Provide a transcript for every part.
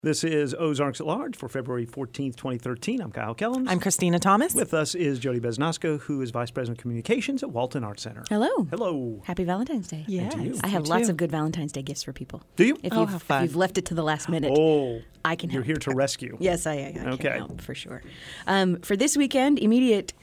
This is Ozarks at Large for February 14th, 2013. I'm Kyle Kellums. I'm Christina Thomas. With us is Jody Besnosco, who is Vice President of Communications at Walton Arts Center. Hello. Hello. Happy Valentine's Day. Yes. And to you. I have lots of good Valentine's Day gifts for people. Do you? If, how fun. if you've left it to the last minute, I can help. You're here to rescue. Yes, I Okay. can help, for sure. For this weekend, immediate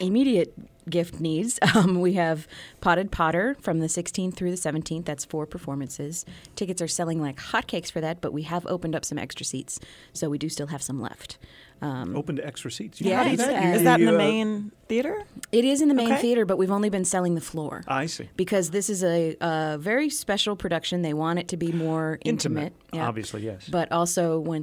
gift needs, we have Potted Potter from the 16th through the 17th. That's 4 performances. Tickets are selling like hotcakes for that, but we have opened up some extra seats, so we do still have some left. Open to extra seats. Yeah, How do it's, that? Is that in the main theater? It is in the main Okay. theater, but we've only been selling the floor. I see. Because this is a very special production. They want it to be more intimate. Yeah. Obviously, yes. But also, when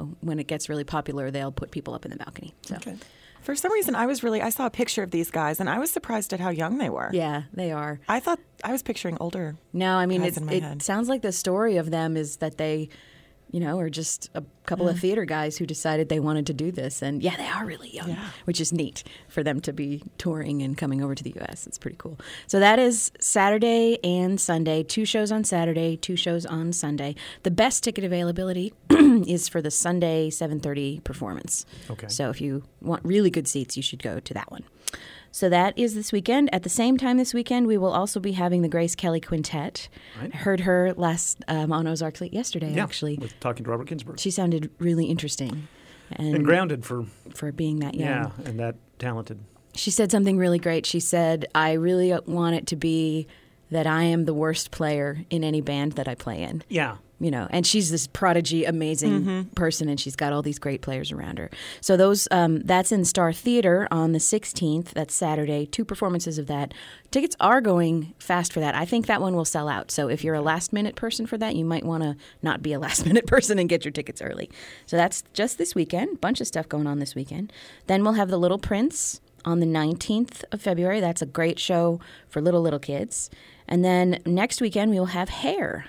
it gets really popular, they'll put people up in the balcony. So. Okay. For some reason, I saw a picture of these guys, and I was surprised at how young they were. Yeah, they are. I thought I was picturing older. No, I mean, guys in my it head. sounds like the story of them is that they, are just a couple of theater guys who decided they wanted to do this. And yeah, they are really young, which is neat for them to be touring and coming over to the U.S. It's pretty cool. So that is Saturday and Sunday, 2 shows on Saturday, 2 shows on Sunday. The best ticket availability is for the Sunday 7:30 performance. Okay. So if you want really good seats, you should go to that one. So that is this weekend. At the same time this weekend, we will also be having the Grace Kelly Quintet. Right. I heard her last on Ozarks yesterday, Yeah, actually. with talking to Robert Ginsburg. She sounded really interesting. And grounded for being that young. Yeah, and that talented. She said something really great. She said, I really want it to be that I am the worst player in any band that I play in. Yeah. And she's this prodigy, amazing person, and she's got all these great players around her. So that's in Star Theater on the 16th. That's Saturday. 2 performances of that. Tickets are going fast for that. I think that one will sell out. So if you're a last-minute person for that, you might want to not be a last-minute person and get your tickets early. So that's just this weekend. Bunch of stuff going on this weekend. Then we'll have The Little Prince on the 19th of February. That's a great show for little kids. And then next weekend we will have Hair.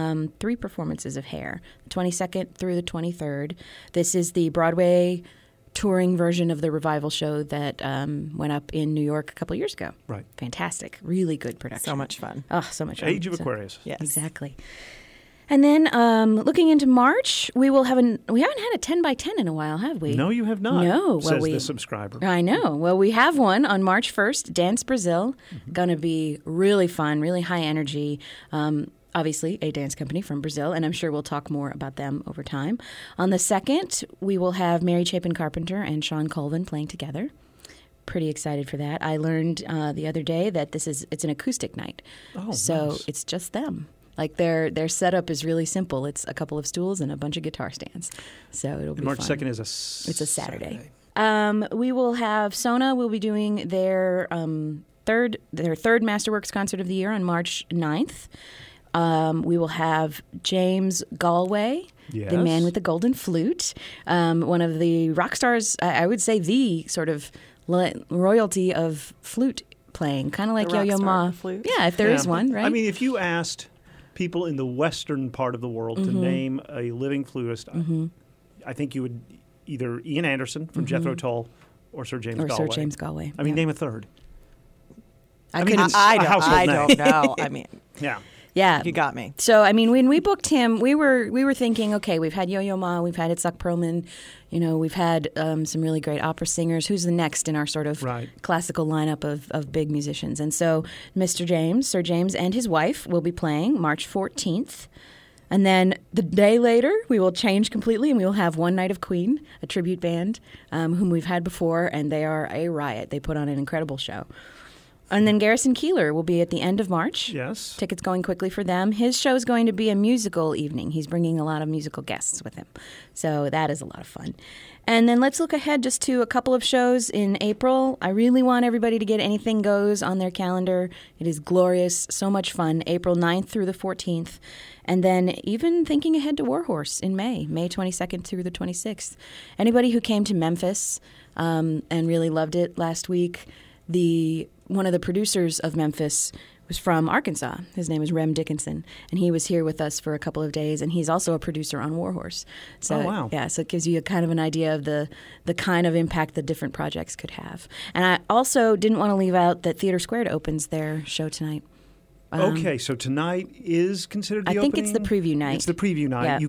3 performances of Hair, the 22nd through the 23rd. This is the Broadway touring version of the revival show that went up in New York a couple years ago. Right. Fantastic. Really good production. So much fun. Oh, so much fun. Age of Aquarius. Yes. Exactly. And then looking into March, we will have we haven't had a 10 by 10 in a while, have we? No, you have not. No. Says the subscriber. I know. Well, we have one on March 1st, Dance Brazil. Going to be really fun, really high energy. Obviously, a dance company from Brazil, and I'm sure we'll talk more about them over time. On the 2nd, we will have Mary Chapin Carpenter and Sean Colvin playing together. Pretty excited for that. I learned the other day that it's an acoustic night. Oh, so nice. It's just them. Like their setup is really simple. It's a couple of stools and a bunch of guitar stands. So it'll be March fun. 2nd is It's a Saturday. We will have Sona will be doing their third Masterworks concert of the year on March 9th. We will have James Galway, Yes. the man with the golden flute, one of the rock stars, I would say the sort of royalty of flute playing, kind of like The rock Yo-Yo star Ma. of the flute. Yeah, if there is one, right? I mean, if you asked people in the western part of the world to name a living flutist, I think you would either Ian Anderson from Jethro Tull or Sir James Galway. Sir James Galway. I mean, yeah. name a third. I mean, couldn't. it's I a household name. don't know. I mean, Yeah. Yeah. you got me. So, I mean, when we booked him, we were thinking, okay, we've had Yo-Yo Ma, we've had Itzhak Perlman, we've had some really great opera singers. Who's the next in our sort of Right. classical lineup of big musicians? And so Sir James and his wife will be playing March 14th. And then the day later, we will change completely, and we will have One Night of Queen, a tribute band whom we've had before, and they are a riot. They put on an incredible show. And then Garrison Keillor will be at the end of March. Yes. Tickets going quickly for them. His show is going to be a musical evening. He's bringing a lot of musical guests with him. So that is a lot of fun. And then let's look ahead just to a couple of shows in April. I really want everybody to get Anything Goes on their calendar. It is glorious, so much fun. April 9th through the 14th. And then even thinking ahead to Warhorse in May 22nd through the 26th. Anybody who came to Memphis and really loved it last week, one of the producers of Memphis was from Arkansas. His name is Rem Dickinson, and he was here with us for a couple of days, and he's also a producer on Warhorse. So, oh, wow. Yeah, so it gives you a kind of an idea of the kind of impact that different projects could have. And I also didn't want to leave out that Theater Squared opens their show tonight. Okay, so tonight is considered the I opening? think it's the preview night. It's the preview night. Yeah. You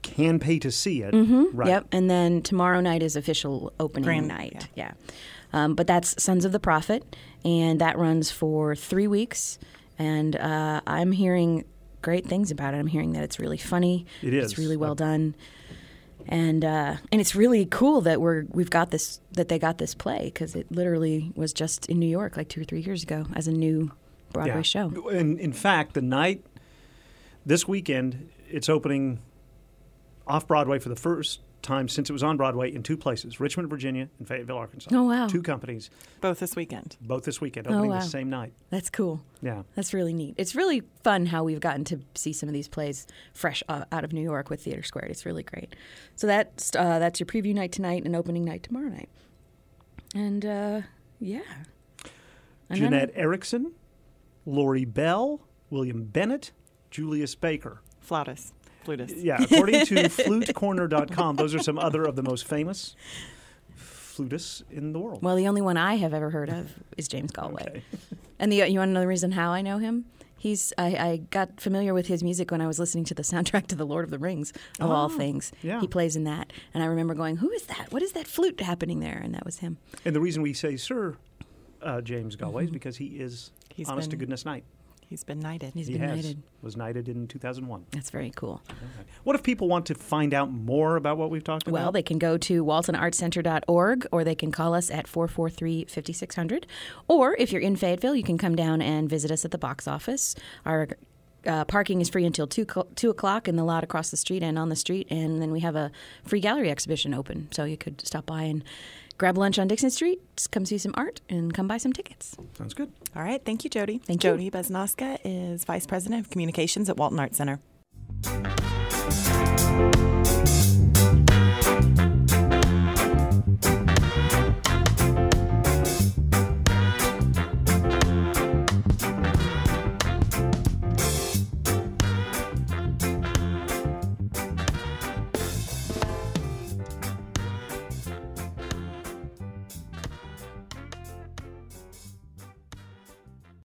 can pay to see it. Right. Yep. And then tomorrow night is official opening Grand night. Yeah. But that's Sons of the Prophet, and that runs for 3 weeks. And I'm hearing great things about it. I'm hearing that it's really funny. It is. It's really well done. And it's really cool that they got this play, because it literally was just in New York like 2 or 3 years ago as a new Broadway show. And in fact, this weekend, it's opening off Broadway for the first time since it was on Broadway in 2 places, Richmond, Virginia, and Fayetteville, Arkansas. Oh, wow. 2 companies. Both this weekend. Opening wow. the same night. That's cool. Yeah. That's really neat. It's really fun how we've gotten to see some of these plays fresh out of New York with Theater Squared. It's really great. So that's your preview night tonight and opening night tomorrow night. And, yeah. Jeanette Erickson, Lori Bell, William Bennett, Julius Baker. Flutist. Yeah, according to flutecorner.com, those are some other of the most famous flutists in the world. Well, the only one I have ever heard of is James Galway. Okay. And you want to know the reason how I know him? I got familiar with his music when I was listening to the soundtrack to The Lord of the Rings, of all things. Yeah. He plays in that. And I remember going, who is that? What is that flute happening there? And that was him. And the reason we say Sir James Galway is because he is Honest to Goodness Knight. He's been knighted. He's been knighted. Was knighted in 2001. That's very cool. Okay. What if people want to find out more about what we've talked about? Well, they can go to waltonartscenter.org, or they can call us at 443-5600. Or if you're in Fayetteville, you can come down and visit us at the box office. Our parking is free until 2 o'clock in the lot across the street and on the street. And then we have a free gallery exhibition open. So you could stop by and grab lunch on Dixon Street, come see some art, and come buy some tickets. Sounds good. All right. Thank you, Jody. Thank you. Jody Beznoska is Vice President of Communications at Walton Arts Center.